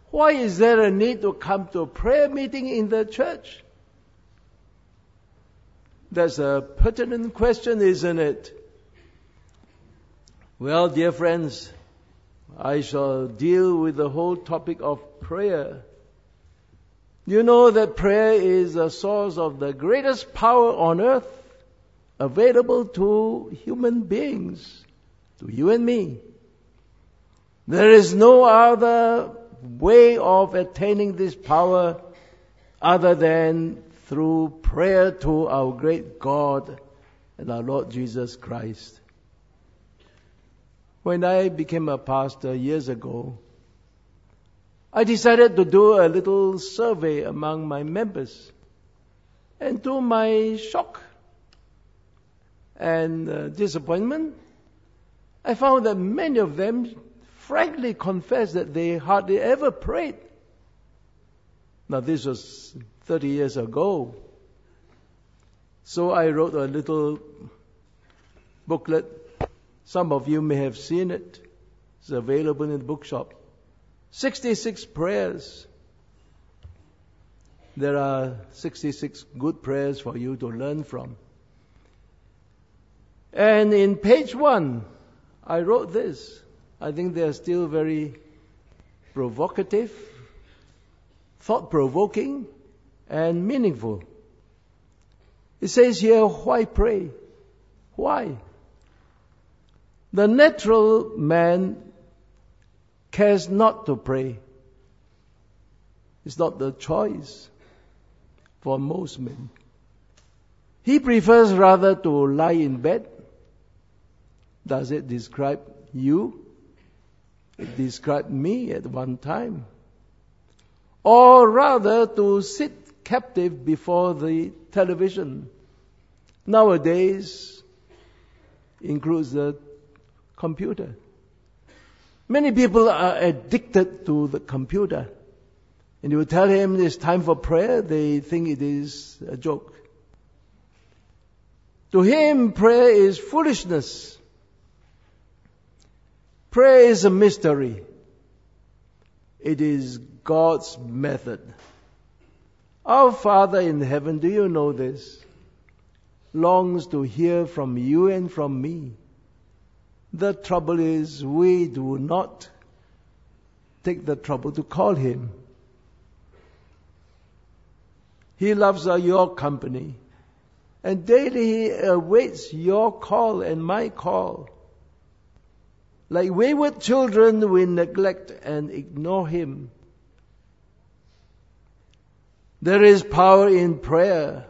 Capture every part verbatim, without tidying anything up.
Why is there a need to come to a prayer meeting in the church? That's a pertinent question, isn't it? Well, dear friends, I shall deal with the whole topic of prayer. You know that prayer is a source of the greatest power on earth available to human beings, to you and me. There is no other way of attaining this power other than through prayer to our great God and our Lord Jesus Christ. When I became a pastor years ago, I decided to do a little survey among my members. And to my shock and uh, disappointment, I found that many of them frankly confessed that they hardly ever prayed. Now this was thirty years ago. So I wrote a little booklet. Some of you may have seen it. It's available in the bookshop. sixty-six prayers. There are sixty-six good prayers for you to learn from. And in page one, I wrote this. I think they are still very provocative, thought-provoking, and meaningful. It says here, why pray? Why? The natural man cares not to pray. It's not the choice for most men. He prefers rather to lie in bed. Does it describe you? It described me at one time. Or rather to sit captive before the television. Nowadays includes the computer. Many people are addicted to the computer. And you tell him it's time for prayer, they think it is a joke. To him, prayer is foolishness. Prayer is a mystery. It is God's method. Our Father in heaven, do you know this? Longs to hear from you and from me. The trouble is we do not take the trouble to call Him. He loves your company. And daily He awaits your call and my call. Like wayward children, we neglect and ignore Him. There is power in prayer.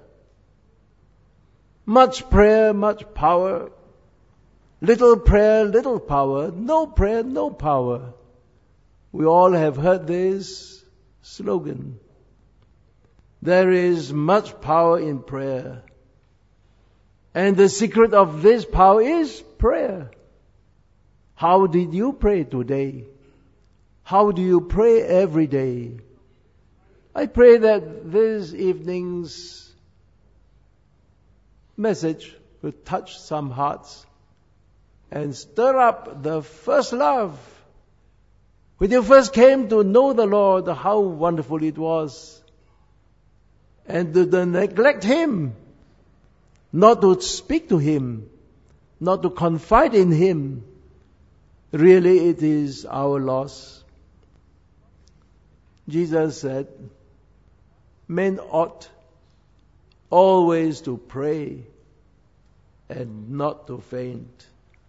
Much prayer, much power. Little prayer, little power. No prayer, no power. We all have heard this slogan. There is much power in prayer. And the secret of this power is prayer. How did you pray today? How do you pray every day? I pray that this evening's message will touch some hearts and stir up the first love. When you first came to know the Lord, how wonderful it was. And to neglect Him, not to speak to Him, not to confide in Him, really it is our loss. Jesus said, men ought always to pray and not to faint.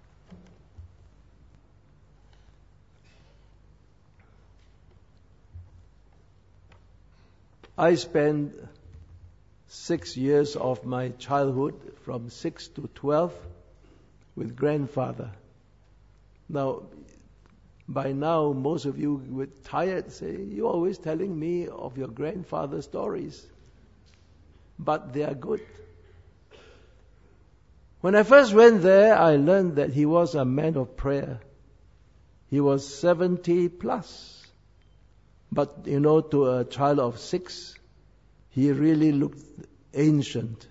I spent six years of my childhood, from six to twelve, with grandfather. Now, by now, most of you were tired, say, you're always telling me of your grandfather's stories. But they are good. When I first went there, I learned that he was a man of prayer. He was seventy plus. But, you know, to a child of six, he really looked ancient.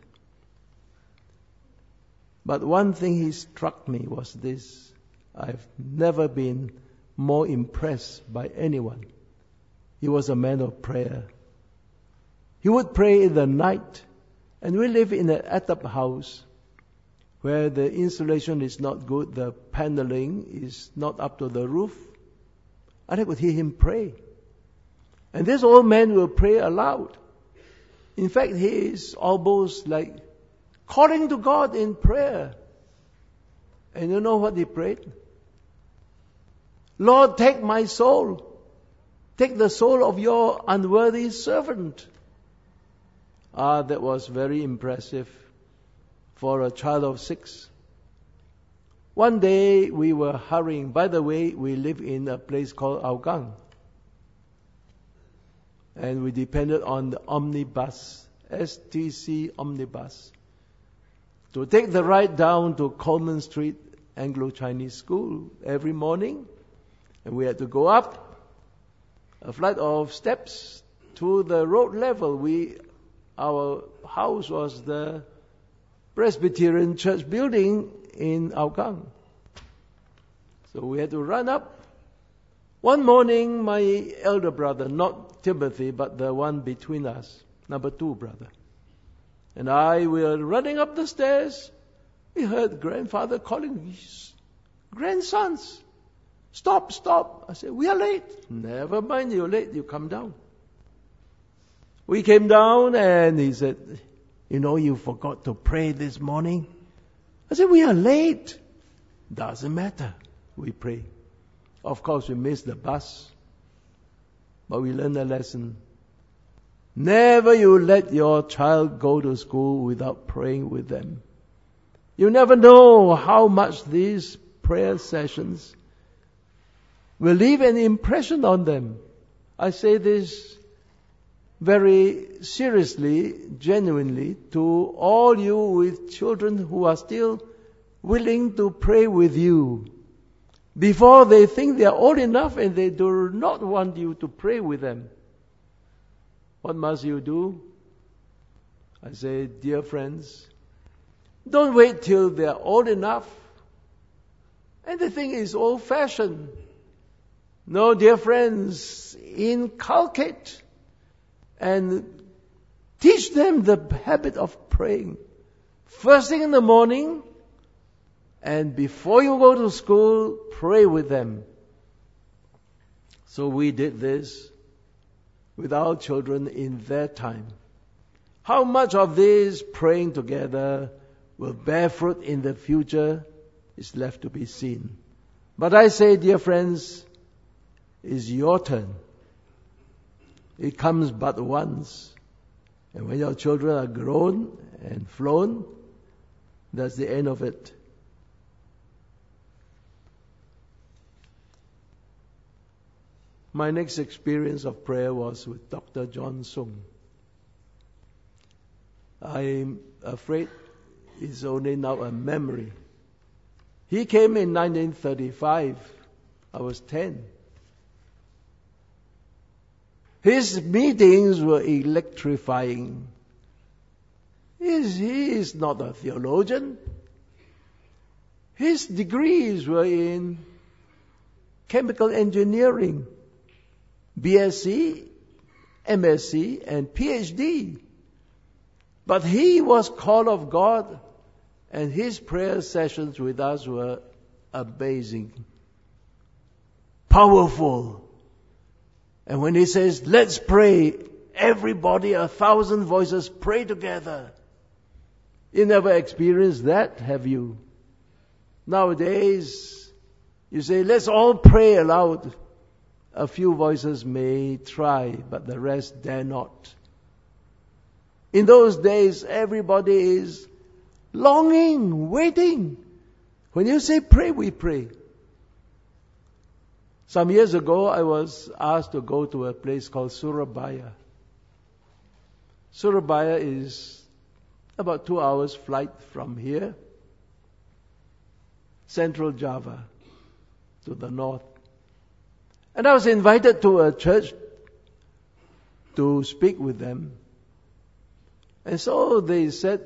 But one thing he struck me was this. I've never been more impressed by anyone. He was a man of prayer. He would pray in the night. And we live in an atap house where the insulation is not good, the paneling is not up to the roof. And I could hear him pray. And this old man will pray aloud. In fact, he is almost like calling to God in prayer. And you know what he prayed? Lord, take my soul. Take the soul of your unworthy servant. Ah, that was very impressive for a child of six. One day we were hurrying. By the way, we live in a place called Hougang. And we depended on the omnibus, S T C omnibus, to take the ride down to Coleman Street Anglo-Chinese School every morning. And we had to go up a flight of steps to the road level. We, our house was the Presbyterian Church building in Hougang. So we had to run up. One morning, my elder brother, not Timothy, but the one between us, number two brother, and I were running up the stairs. We heard grandfather calling his grandsons. Stop, stop. I said, we are late. Never mind, you're late. You come down. We came down and he said, you know, you forgot to pray this morning. I said, we are late. Doesn't matter. We pray. Of course, we missed the bus. But we learned a lesson. Never you let your child go to school without praying with them. You never know how much these prayer sessions will leave an impression on them. I say this very seriously, genuinely, to all you with children who are still willing to pray with you. Before they think they are old enough and they do not want you to pray with them. What must you do? I say, dear friends, don't wait till they are old enough and the thing is old-fashioned. No, dear friends, inculcate and teach them the habit of praying. First thing in the morning, and before you go to school, pray with them. So we did this with our children in their time. How much of this praying together will bear fruit in the future is left to be seen. But I say, dear friends, it's your turn. It comes but once. And when your children are grown and flown, that's the end of it. My next experience of prayer was with Doctor John Sung. I'm afraid it's only now a memory. He came in nineteen thirty-five. I was ten. His meetings were electrifying. He is, he is not a theologian. His degrees were in chemical engineering, B S c, M S c, and P H D. But he was called of God, and his prayer sessions with us were amazing, powerful. And when he says, let's pray, everybody, a thousand voices, pray together. You never experienced that, have you? Nowadays, you say, let's all pray aloud. A few voices may try, but the rest dare not. In those days, everybody is longing, waiting. When you say pray, we pray. Some years ago, I was asked to go to a place called Surabaya. Surabaya is about two hours flight from here. Central Java, to the north. And I was invited to a church to speak with them. And so they said,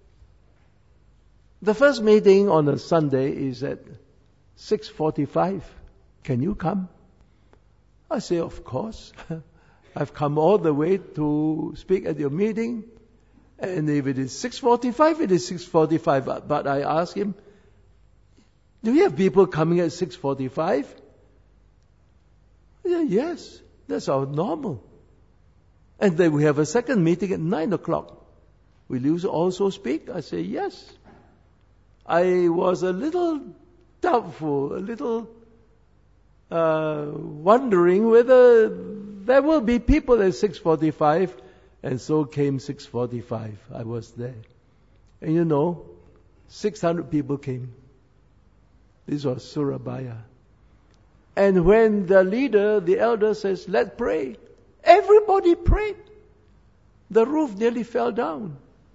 the first meeting on a Sunday is at six forty-five. Can you come? I say, of course. I've come all the way to speak at your meeting, and if it is six forty-five, it is six forty-five. But I ask him, do you have people coming at six forty-five? Yeah, yes, that's our normal. And then we have a second meeting at nine o'clock. Will you also speak? I say, yes. I was a little doubtful, a little uh, wondering whether there will be people at six forty-five, and so came six forty-five. I was there. And you know, six hundred people came. This was Surabaya. And when the leader, the elder says, let's pray, everybody prayed. The roof nearly fell down.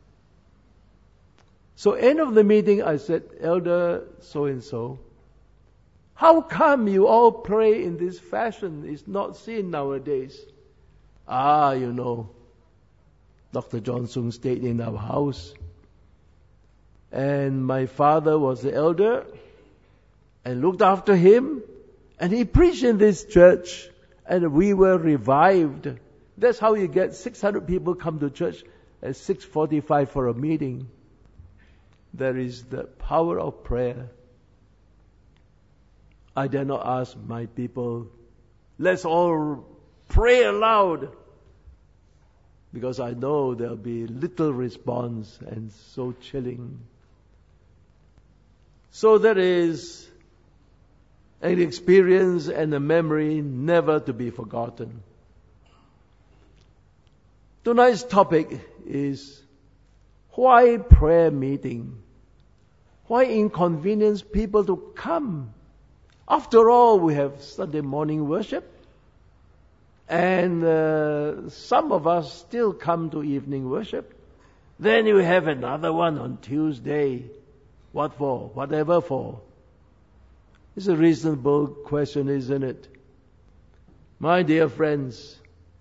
So end of the meeting, I said, Elder so-and-so, how come you all pray in this fashion? It's not seen nowadays. Ah, you know, Doctor Johnson stayed in our house. And my father was the elder and looked after him. And he preached in this church. And we were revived. That's how you get six hundred people come to church at six forty-five for a meeting. There is the power of prayer. I dare not ask my people, let's all pray aloud. Because I know there'll be little response and so chilling. So there is an experience and a memory never to be forgotten. Tonight's topic is why prayer meeting? Why inconvenience people to come? After all, we have Sunday morning worship. And uh, some of us still come to evening worship. Then you have another one on Tuesday. What for? Whatever for. It's a reasonable question, isn't it? My dear friends,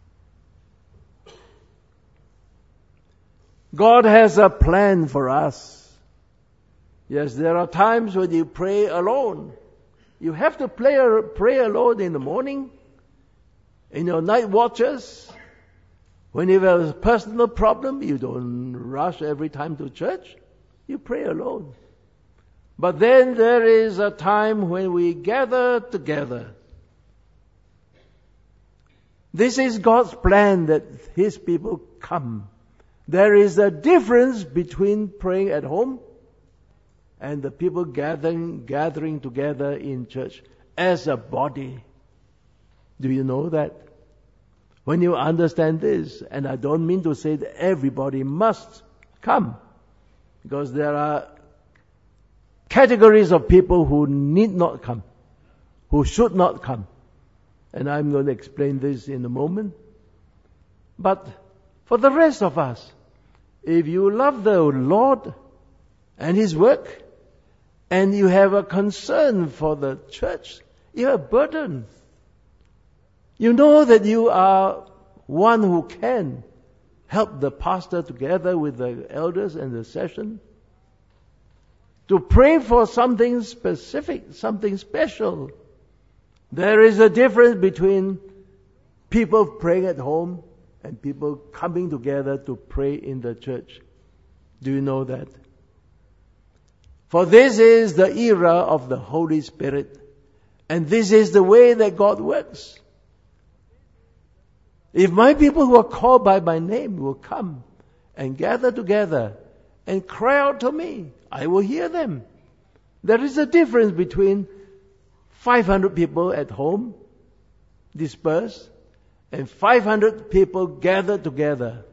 God has a plan for us. Yes, there are times when you pray alone. You have to pray, pray alone in the morning, in your night watches. When you have a personal problem, you don't rush every time to church. You pray alone. But then there is a time when we gather together. This is God's plan that His people come. There is a difference between praying at home and the people gathering, gathering together in church as a body. Do you know that? When you understand this, and I don't mean to say that everybody must come, because there are categories of people who need not come, who should not come. And I'm going to explain this in a moment. But for the rest of us, if you love the Lord and His work, and you have a concern for the church, you have a burden. You know that you are one who can help the pastor together with the elders and the session to pray for something specific, something special. There is a difference between people praying at home and people coming together to pray in the church. Do you know that? For this is the era of the Holy Spirit. And this is the way that God works. If my people who are called by my name will come and gather together and cry out to me, I will hear them. There is a difference between five hundred people at home, dispersed, and five hundred people gathered together.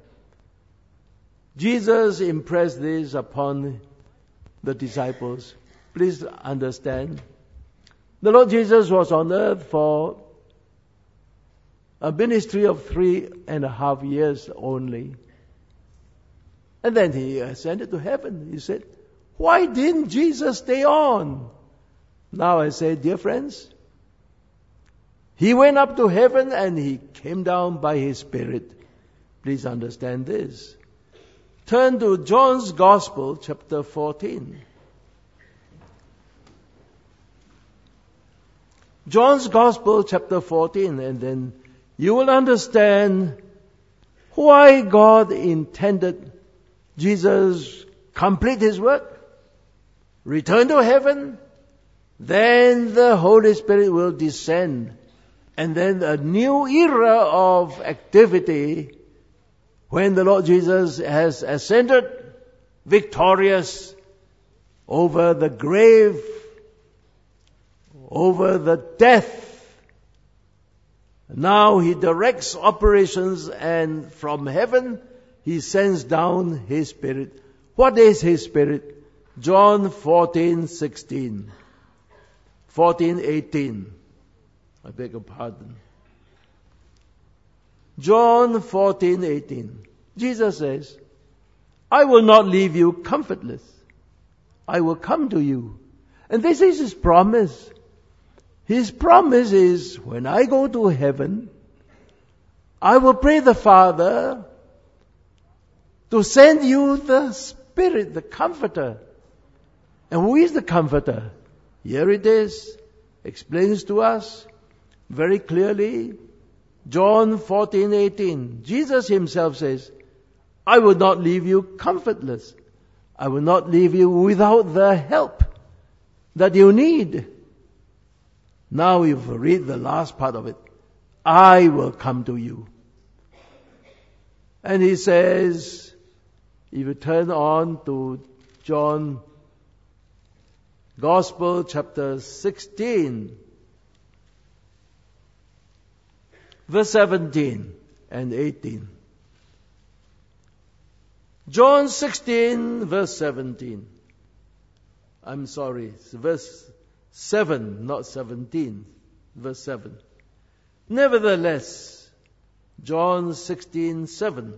Jesus impressed this upon the disciples. Please understand. The Lord Jesus was on earth for a ministry of three and a half years only. And then He ascended to heaven. He said, why didn't Jesus stay on? Now I say, dear friends, He went up to heaven and He came down by His Spirit. Please understand this. Turn to John's Gospel, chapter fourteen. John's Gospel, chapter fourteen, and then you will understand why God intended Jesus complete His work, return to heaven, then the Holy Spirit will descend, and then a new era of activity when the Lord Jesus has ascended victorious over the grave, over the death. Now He directs operations, and from heaven He sends down His Spirit. What is His Spirit? John fourteen sixteen. fourteen eighteen. I beg your pardon. John fourteen eighteen. Jesus says, I will not leave you comfortless. I will come to you. And this is His promise. His promise is, when I go to heaven, I will pray the Father to send you the Spirit, the Comforter. And who is the Comforter? Here it is. Explains to us very clearly. John fourteen eighteen. Jesus Himself says, I will not leave you comfortless. I will not leave you without the help that you need. Now you read the last part of it. I will come to you. And He says, if you turn on to John Gospel chapter sixteen, verse seventeen and eighteen. John sixteen, verse seventeen. I'm sorry, it's verse seven, not seventeen. Verse seven. Nevertheless, John sixteen, seven.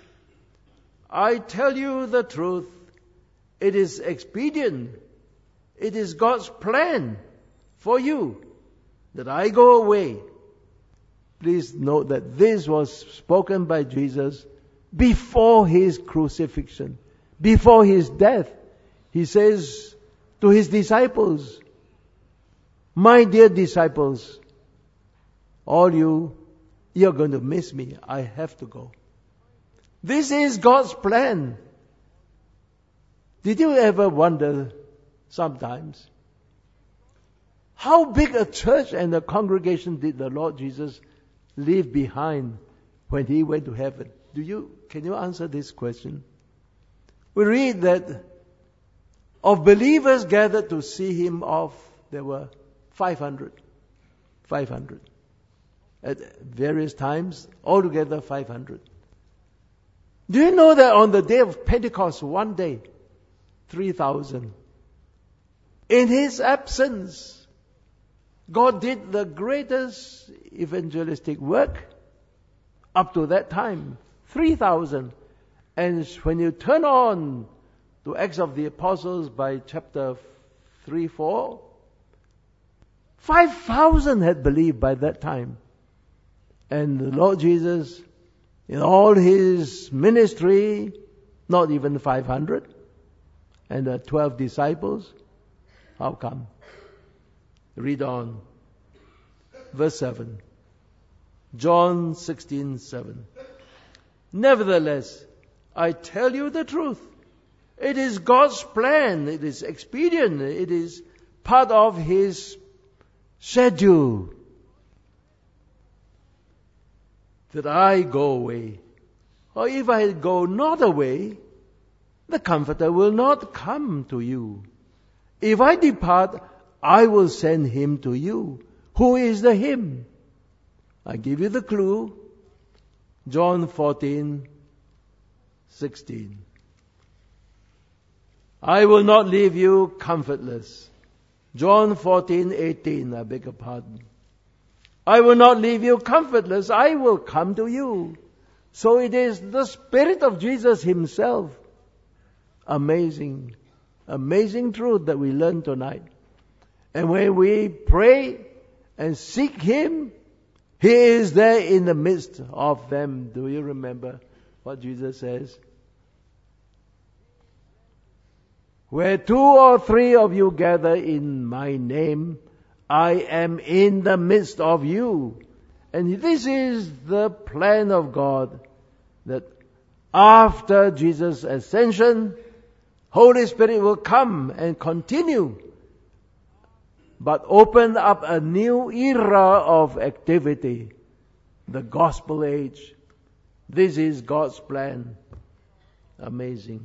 I tell you the truth, it is expedient, it is God's plan for you that I go away. Please note that this was spoken by Jesus before His crucifixion, before His death. He says to His disciples, my dear disciples, all you, you're going to miss me. I have to go. This is God's plan. Did you ever wonder sometimes how big a church and a congregation did the Lord Jesus leave behind when He went to heaven? Do you, can you answer this question? We read that of believers gathered to see Him off, there were five hundred. five hundred. At various times, altogether five hundred. Do you know that on the day of Pentecost, one day, three thousand. In His absence, God did the greatest evangelistic work up to that time. three thousand. And when you turn on to Acts of the Apostles by chapter three, four, five thousand had believed by that time. And the Lord Jesus, in all His ministry, not even five hundred, and the twelve disciples. How come? Read on. Verse seven. John sixteen, seven. Nevertheless, I tell you the truth. It is God's plan. It is expedient. It is part of His schedule that I go away. Or if I go not away, the Comforter will not come to you. If I depart, I will send Him to you. Who is the Him? I give you the clue. John fourteen, sixteen. I will not leave you comfortless. John fourteen, eighteen. I beg your pardon. I will not leave you comfortless. I will come to you. So it is the Spirit of Jesus Himself. Amazing, amazing truth that we learn tonight. And when we pray and seek Him, He is there in the midst of them. Do you remember what Jesus says? Where two or three of you gather in my name, I am in the midst of you. And this is the plan of God, that after Jesus' ascension, Holy Spirit will come and continue, but open up a new era of activity, the gospel age. This is God's plan. Amazing.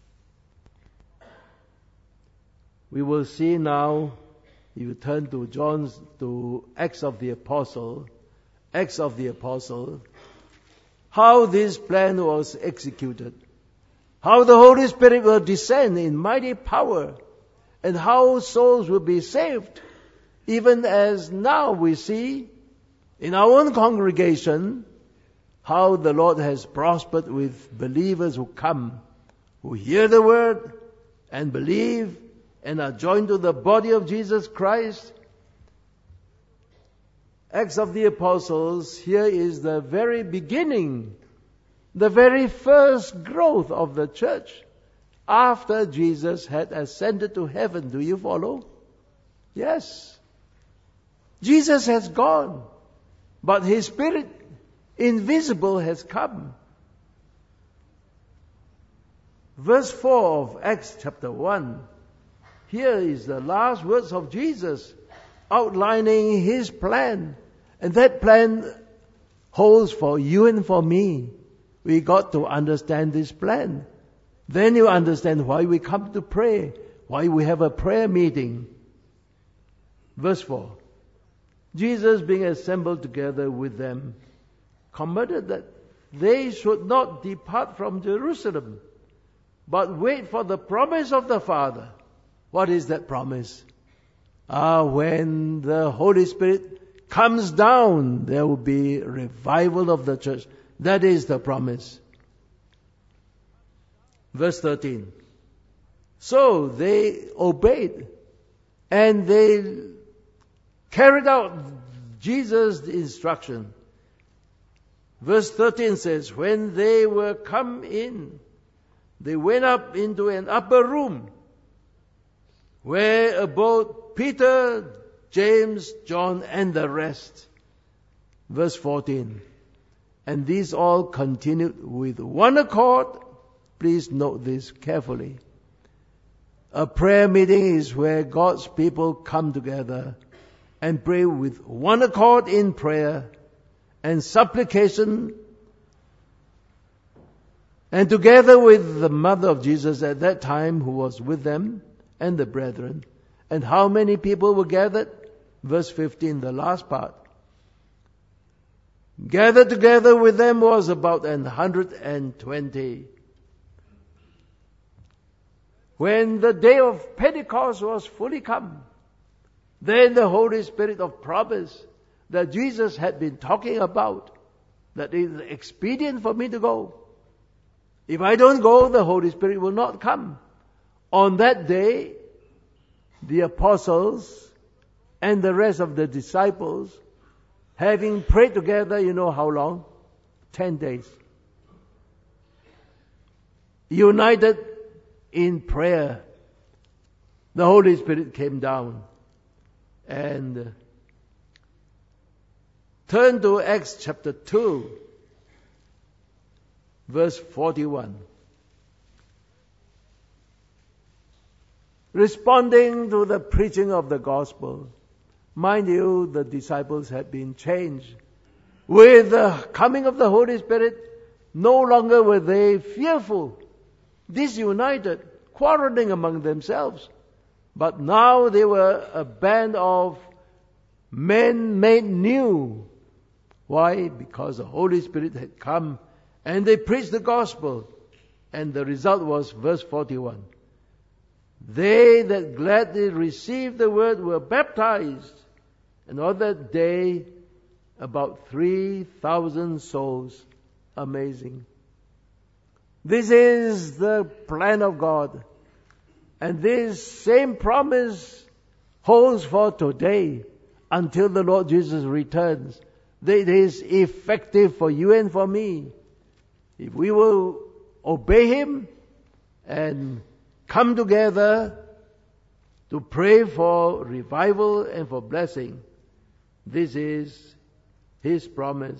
We will see now, if you turn to John's, to Acts of the Apostle, Acts of the Apostle, how this plan was executed, how the Holy Spirit will descend in mighty power, and how souls will be saved, even as now we see in our own congregation how the Lord has prospered with believers who come, who hear the word and believe and are joined to the body of Jesus Christ. Acts of the Apostles, here is the very beginning, the very first growth of the church after Jesus had ascended to heaven. Do you follow? Yes. Jesus has gone, but His Spirit, invisible, has come. Verse four of Acts chapter one. Here is the last words of Jesus outlining His plan. And that plan holds for you and for me. We got to understand this plan. Then you understand why we come to pray, why we have a prayer meeting. Verse four. Jesus, being assembled together with them, commanded that they should not depart from Jerusalem, but wait for the promise of the Father. What is that promise? Ah, when the Holy Spirit comes down, there will be revival of the church. That is the promise. Verse thirteen. So they obeyed, and they carried out Jesus' instruction. Verse thirteen says, when they were come in, they went up into an upper room, where abode Peter, James, John, and the rest. Verse fourteen. And these all continued with one accord. Please note this carefully. A prayer meeting is where God's people come together and pray with one accord in prayer and supplication, and together with the mother of Jesus at that time who was with them and the brethren. And how many people were gathered? Verse fifteen, the last part. Gathered together with them was about an hundred and twenty. When the day of Pentecost was fully come, then the Holy Spirit of promise that Jesus had been talking about, that it is expedient for me to go. If I don't go, the Holy Spirit will not come. On that day, the apostles and the rest of the disciples, having prayed together, you know how long? Ten days. United in prayer, the Holy Spirit came down. And turn to Acts chapter two, verse forty-one. Responding to the preaching of the gospel. Mind you, the disciples had been changed. With the coming of the Holy Spirit, no longer were they fearful, disunited, quarreling among themselves. But now they were a band of men made new. Why? Because the Holy Spirit had come and they preached the gospel. And the result was verse forty-one. They that gladly received the word were baptized. And on that day, about three thousand souls. Amazing. This is the plan of God. And this same promise holds for today until the Lord Jesus returns. It is effective for you and for me. If we will obey Him and come together to pray for revival and for blessing, this is His promise.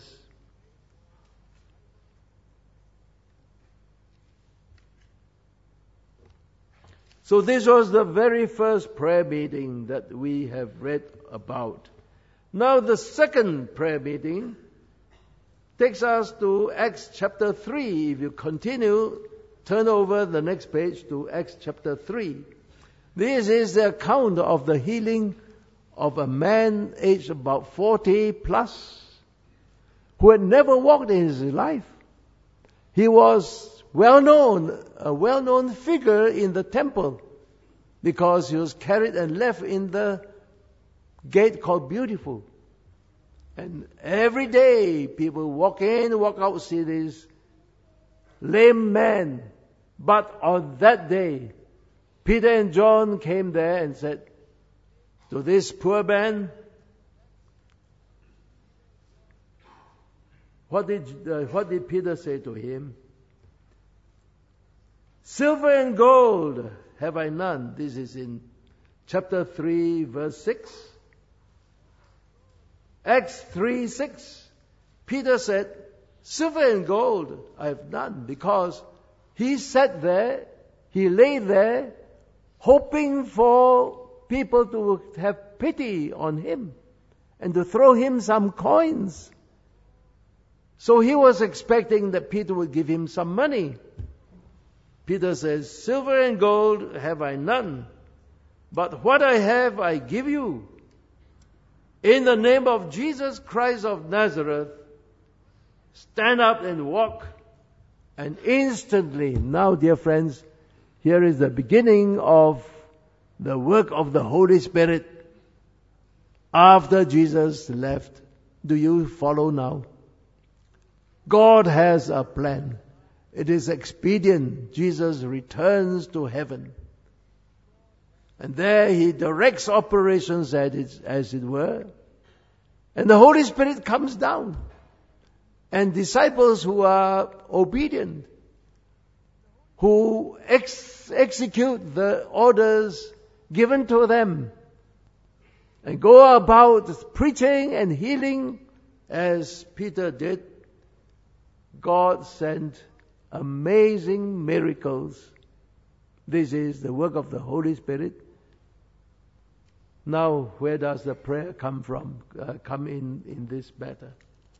So this was the very first prayer meeting that we have read about. Now the second prayer meeting takes us to Acts chapter three. If you continue, turn over the next page to Acts chapter three. This is the account of the healing of a man aged about forty plus, who had never walked in his life. He was well known, a well-known figure in the temple, because he was carried and left in the gate called Beautiful. And every day people walk in, walk out, see this lame man. But on that day, Peter and John came there and said to this poor man, what did, uh, what did Peter say to him? Silver and gold have I none. This is in chapter three, verse six. Acts three, six. Peter said, silver and gold I have none, because he sat there, he lay there, hoping for people to have pity on him and to throw him some coins. So he was expecting that Peter would give him some money. Peter says, silver and gold have I none, but what I have I give you. In the name of Jesus Christ of Nazareth, stand up and walk. And instantly, now dear friends, here is the beginning of the work of the Holy Spirit. After Jesus left, do you follow now? God has a plan. It is expedient. Jesus returns to heaven. And there he directs operations as it were. And the Holy Spirit comes down. And disciples who are obedient, who ex- execute the orders given to them, and go about preaching and healing as Peter did, God sent amazing miracles. This is the work of the Holy Spirit. Now, where does the prayer come from, uh, come in, in this matter?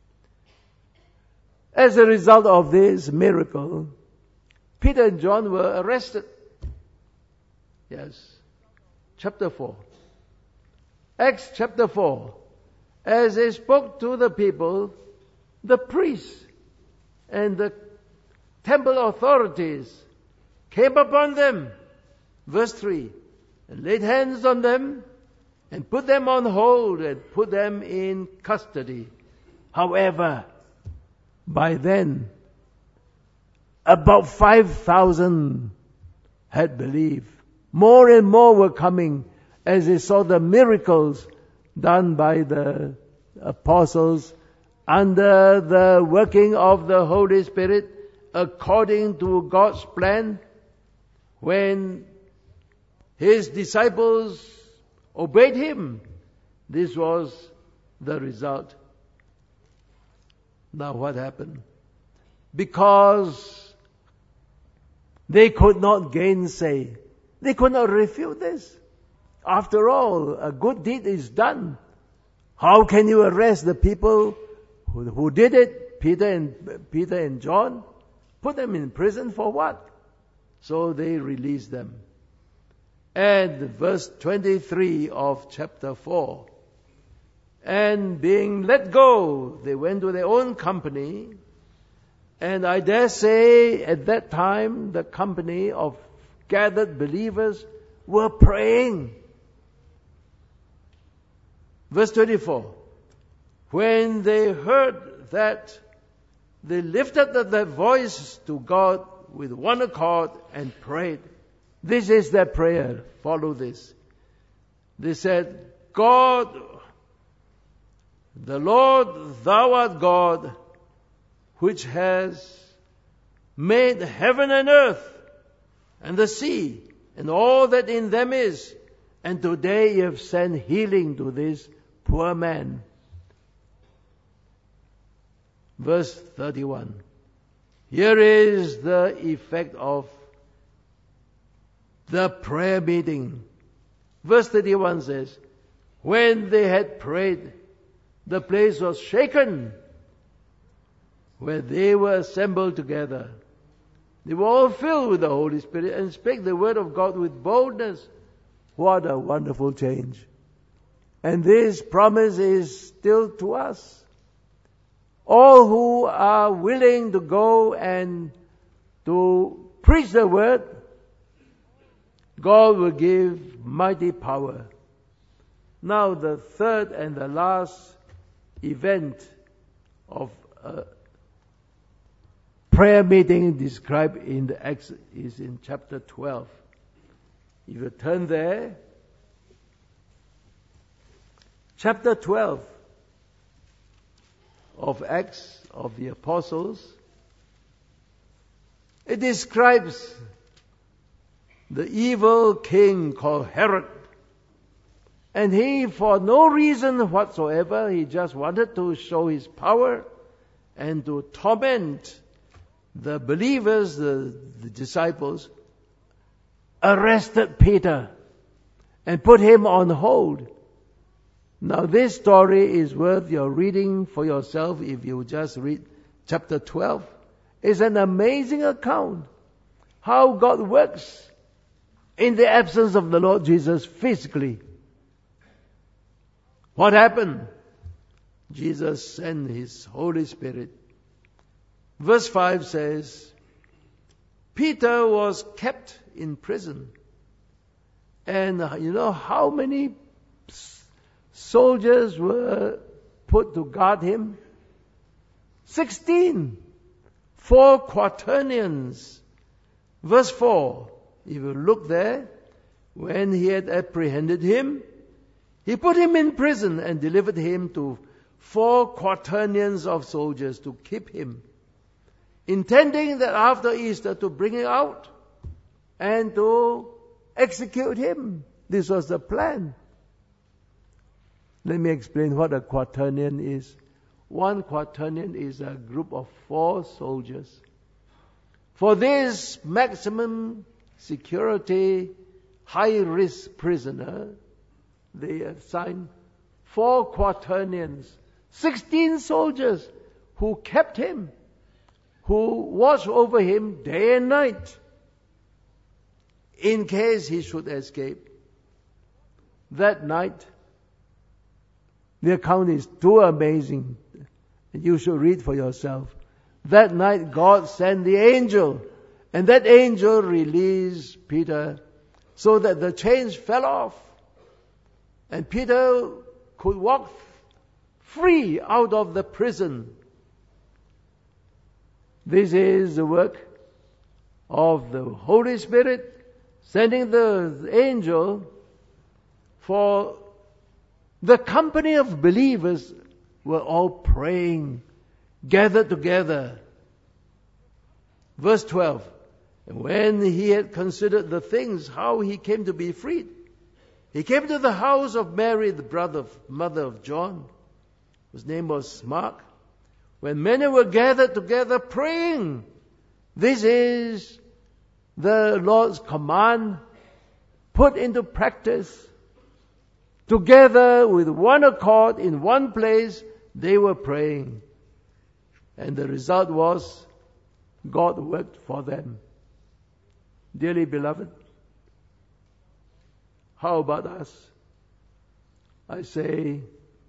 As a result of this miracle, Peter and John were arrested. Yes. Chapter four. Acts chapter four. As they spoke to the people, the priests and the temple authorities came upon them. Verse three. And laid hands on them and put them on hold and put them in custody. However, by then, about five thousand had believed. More and more were coming as they saw the miracles done by the apostles under the working of the Holy Spirit according to God's plan. When his disciples obeyed him, this was the result. Now what happened? Because they could not gainsay, they could not refute this. After all, a good deed is done. How can you arrest the people who, who did it? Peter and Peter and John? Put them in prison for what? So they released them. And verse twenty-three of chapter four. And being let go, they went to their own company. And I dare say at that time, the company of gathered believers were praying. Verse twenty-four. When they heard that, they lifted up their voice to God with one accord and prayed. This is their prayer. Follow this. They said, God, the Lord, thou art God, which has made heaven and earth, and the sea, and all that in them is. And today you have sent healing to this poor man. verse thirty-one. Here is the effect of the prayer meeting. Verse thirty-one says, when they had prayed, the place was shaken where they were assembled together. They were all filled with the Holy Spirit and spake the word of God with boldness. What a wonderful change. And this promise is still to us. All who are willing to go and to preach the word, God will give mighty power. Now the third and the last event of a prayer meeting described in the Acts is in chapter twelve. If you turn there, chapter twelve of Acts of the Apostles, it describes the evil king called Herod. And he, for no reason whatsoever, he just wanted to show his power and to torment the believers, the, the disciples, arrested Peter and put him on hold. Now this story is worth your reading for yourself if you just read chapter twelve. It's an amazing account how God works in the absence of the Lord Jesus physically. What happened? Jesus sent His Holy Spirit. Verse five says, Peter was kept in prison. And you know how many soldiers were put to guard him? Sixteen. Four quaternions. Verse four. If you look there, when he had apprehended him, he put him in prison and delivered him to four quaternions of soldiers to keep him, intending that after Easter to bring him out and to execute him. This was the plan. Let me explain what a quaternion is. One quaternion is a group of four soldiers. For this maximum security, high-risk prisoner, they assigned four quaternions, sixteen soldiers who kept him, who watched over him day and night, in case he should escape. That night, the account is too amazing. You should read for yourself. That night, God sent the angel, and that angel released Peter so that the chains fell off. And Peter could walk free out of the prison. This is the work of the Holy Spirit sending the angel for the company of believers were all praying, gathered together. Verse twelve. And when he had considered the things, how he came to be freed, he came to the house of Mary, the brother, mother of John, whose name was Mark. When many were gathered together praying, this is the Lord's command put into practice. Together with one accord in one place, they were praying. And the result was God worked for them. Dearly beloved, how about us? I say,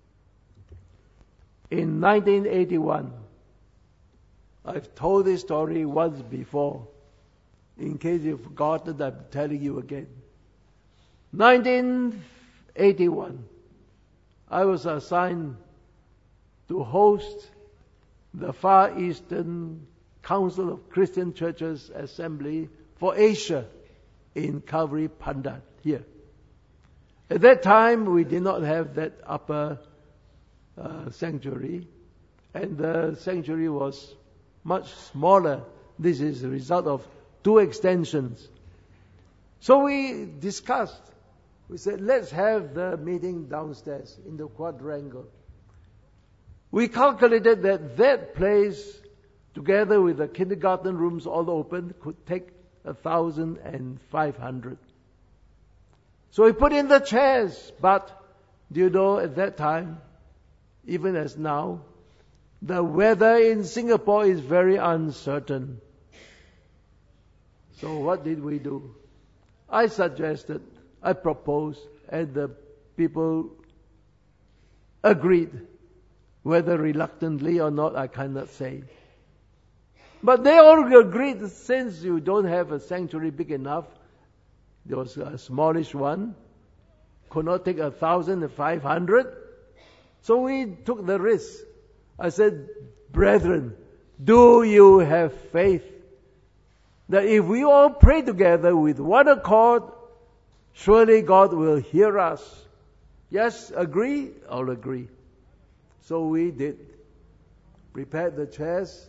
in nineteen eighty-one, I've told this story once before. In case you've forgotten, I'm telling you again. nineteen eighty-one, I was assigned to host the Far Eastern Council of Christian Churches Assembly for Asia in Calvary Pandan here. At that time, we did not have that upper uh, sanctuary, and the sanctuary was much smaller. This is the result of two extensions. So we discussed. We said, let's have the meeting downstairs in the quadrangle. We calculated that that place, together with the kindergarten rooms all open, could take a thousand and five hundred. So we put in the chairs, but do you know at that time, even as now, the weather in Singapore is very uncertain. So what did we do? I suggested, I proposed, and the people agreed. Whether reluctantly or not, I cannot say. But they all agreed, since you don't have a sanctuary big enough, there was a smallish one, could not take a thousand and five hundred. So we took the risk. I said, brethren, do you have faith that if we all pray together with one accord, surely God will hear us? Yes, agree? I'll agree. So we did. Prepared the chairs.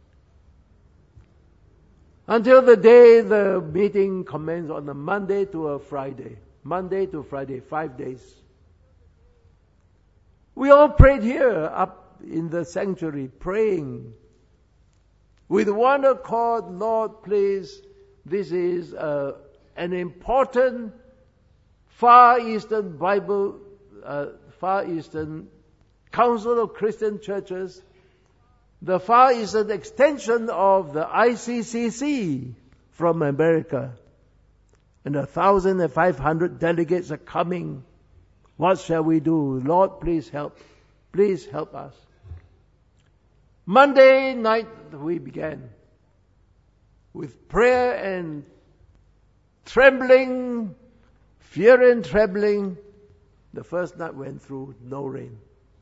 Until the day the meeting commenced on a Monday to a Friday. Monday to Friday, five days. We all prayed here up in the sanctuary, praying with one accord. Lord, please, this is uh, an important Far Eastern Bible, uh, Far Eastern Council of Christian Churches, the Far Eastern extension of the I C C C from America. And a thousand and five hundred delegates are coming. What shall we do? Lord, please help. Please help us. Monday night we began with prayer and trembling, fear and trembling. The first night went through, no rain.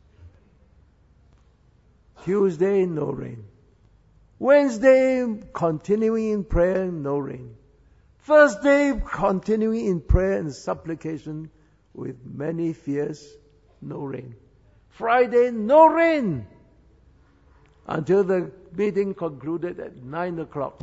Tuesday, no rain. Wednesday, continuing in prayer, no rain. Thursday, continuing in prayer and supplication with many fears, no rain. Friday, no rain. Until the meeting concluded at nine o'clock.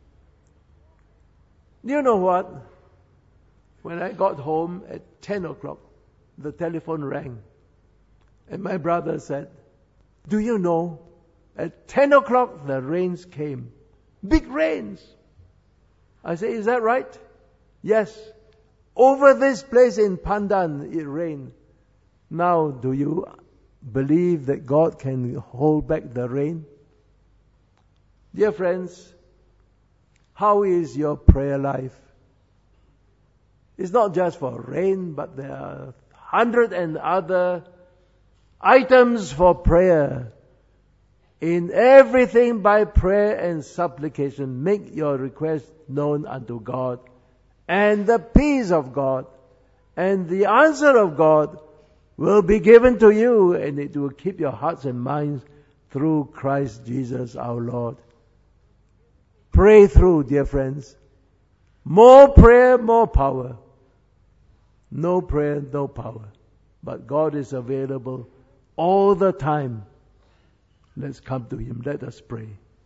Do you know what? When I got home at ten o'clock, the telephone rang. And my brother said, do you know, at ten o'clock the rains came. Big rains. I say, is that right? Yes. Over this place in Pandan, it rained. Now, do you believe that God can hold back the rain? Dear friends, how is your prayer life? It's not just for rain, but there are hundred and other items for prayer. In everything by prayer and supplication, make your request known unto God, and the peace of God and the answer of God will be given to you, and it will keep your hearts and minds through Christ Jesus our Lord. Pray through, dear friends. More prayer, more power. No prayer, no power. But God is available all the time. Let's come to Him. Let us pray.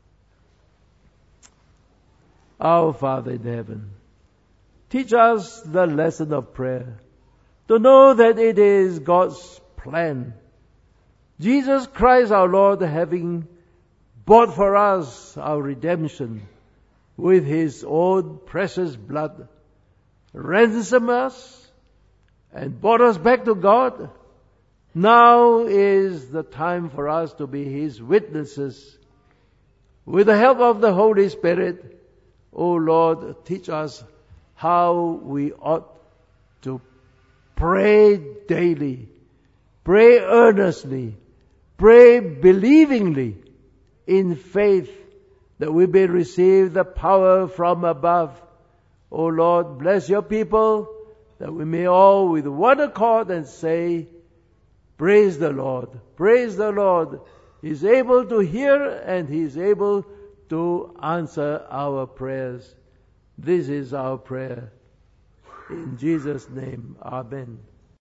Our Father in heaven, teach us the lesson of prayer, to know that it is God's plan. Jesus Christ our Lord, having bought for us our redemption with His own precious blood, ransomed us and brought us back to God. Now is the time for us to be His witnesses. With the help of the Holy Spirit, O Lord, teach us how we ought to pray daily, pray earnestly, pray believingly, in faith, that we may receive the power from above. O Lord, bless your people, that we may all with one accord and say, praise the Lord, praise the Lord. He is able to hear and He is able to answer our prayers. This is our prayer. In Jesus' name, Amen.